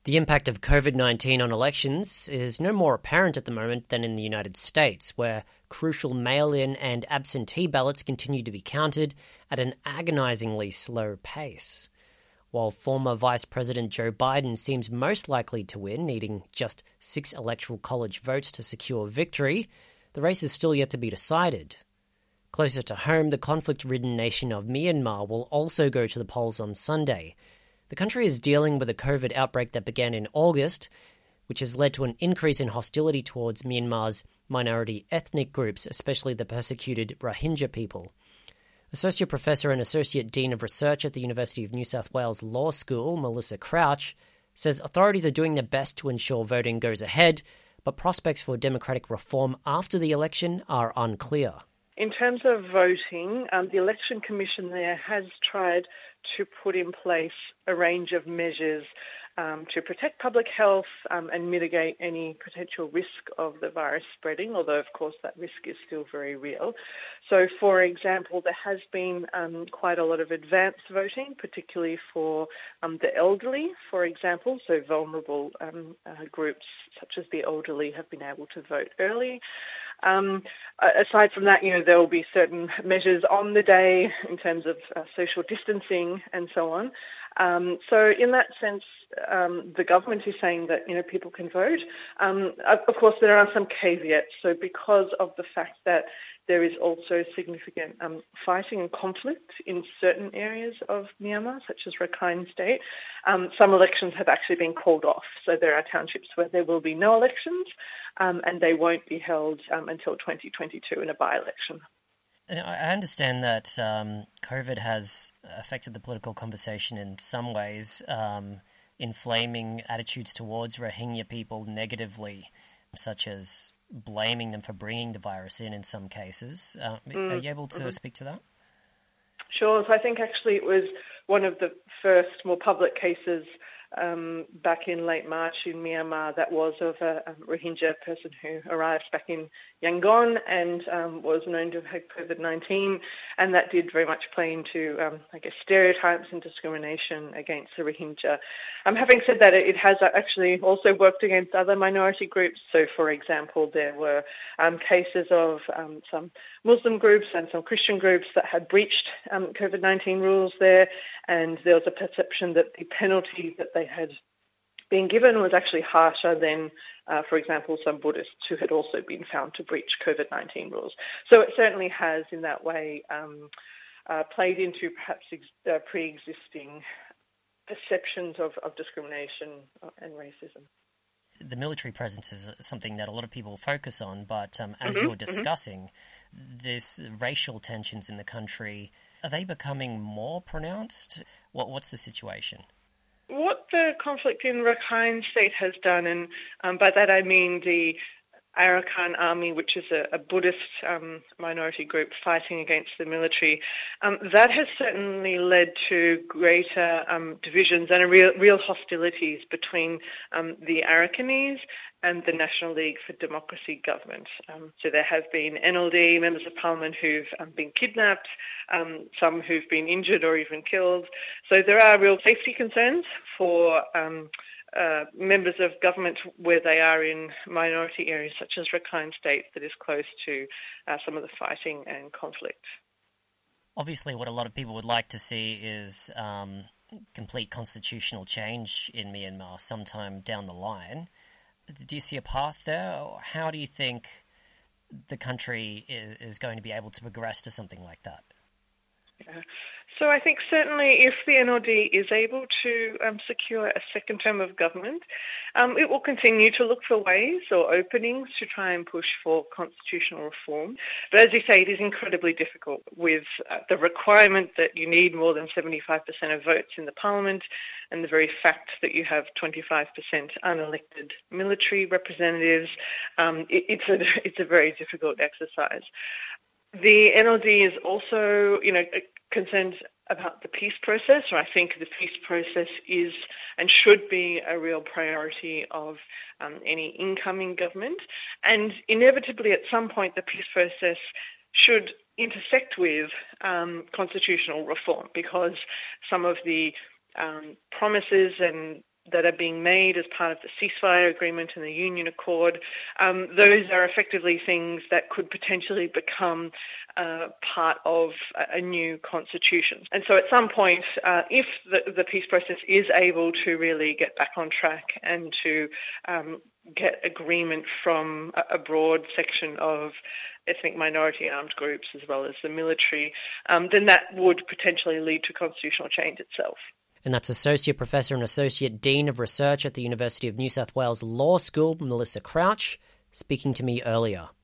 The impact of COVID-19 on elections is no more apparent at the moment than in the United States, where crucial mail-in and absentee ballots continue to be counted at an agonisingly slow pace. While former Vice President Joe Biden seems most likely to win, needing just 6 electoral college votes to secure victory, the race is still yet to be decided. Closer to home, the conflict-ridden nation of Myanmar will also go to the polls on Sunday. The country is dealing with a COVID outbreak that began in August, which has led to an increase in hostility towards Myanmar's minority ethnic groups, especially the persecuted Rohingya people. Associate Professor and Associate Dean of Research at the University of New South Wales Law School, Melissa Crouch, says authorities are doing their best to ensure voting goes ahead, but prospects for democratic reform after the election are unclear. In terms of voting, the Election Commission there has tried to put in place a range of measures to protect public health and mitigate any potential risk of the virus spreading, although of course that risk is still very real. So for example, there has been quite a lot of advanced voting, particularly for the elderly, for example. So vulnerable groups such as the elderly have been able to vote early. Aside from that, there will be certain measures on the day in terms of social distancing and so on. So in that sense, the government is saying that, people can vote. Of course, there are some caveats. So because of the fact that there is also significant fighting and conflict in certain areas of Myanmar, such as Rakhine State, some elections have actually been called off. So there are townships where there will be no elections and they won't be held until 2022 in a by-election. I understand that COVID has affected the political conversation in some ways, inflaming attitudes towards Rohingya people negatively, such as blaming them for bringing the virus in some cases. Are you able to speak to that? Sure. So I think actually it was one of the first more public cases back in late March in Myanmar that was of a Rohingya person who arrived back in Yangon and was known to have had COVID-19, and that did very much play into, stereotypes and discrimination against the Rohingya. Having said that, it has actually also worked against other minority groups. So, for example, there were cases of some Muslim groups and some Christian groups that had breached COVID-19 rules there, and there was a perception that the penalty that they had been given was actually harsher than, for example, some Buddhists who had also been found to breach COVID-19 rules. So it certainly has, in that way, played into perhaps pre-existing perceptions of discrimination and racism. The military presence is something that a lot of people focus on, but as you're discussing, this racial tensions in the country, are they becoming more pronounced? What's the situation? What the conflict in Rakhine State has done, and by that I mean the Arakan Army, which is a Buddhist minority group fighting against the military, that has certainly led to greater divisions and real hostilities between the Arakanese and the National League for Democracy government. So there have been NLD members of parliament who've been kidnapped, some who've been injured or even killed. So there are real safety concerns for members of government where they are in minority areas such as Rakhine State that is close to some of the fighting and conflict. Obviously, what a lot of people would like to see is complete constitutional change in Myanmar sometime down the line. Do you see a path there? Or how do you think the country is going to be able to progress to something like that? Yeah. So I think certainly if the NLD is able to secure a second term of government, it will continue to look for ways or openings to try and push for constitutional reform. But as you say, it is incredibly difficult with the requirement that you need more than 75% of votes in the parliament and the very fact that you have 25% unelected military representatives. It's a very difficult exercise. The NLD is also, concerned about the peace process, or I think the peace process is and should be a real priority of any incoming government. And inevitably at some point the peace process should intersect with constitutional reform, because some of the promises and that are being made as part of the ceasefire agreement and the Union Accord, those are effectively things that could potentially become part of a new constitution. And so at some point, if the peace process is able to really get back on track and to get agreement from a broad section of ethnic minority armed groups as well as the military, then that would potentially lead to constitutional change itself. And that's Associate Professor and Associate Dean of Research at the University of New South Wales Law School, Melissa Crouch, speaking to me earlier.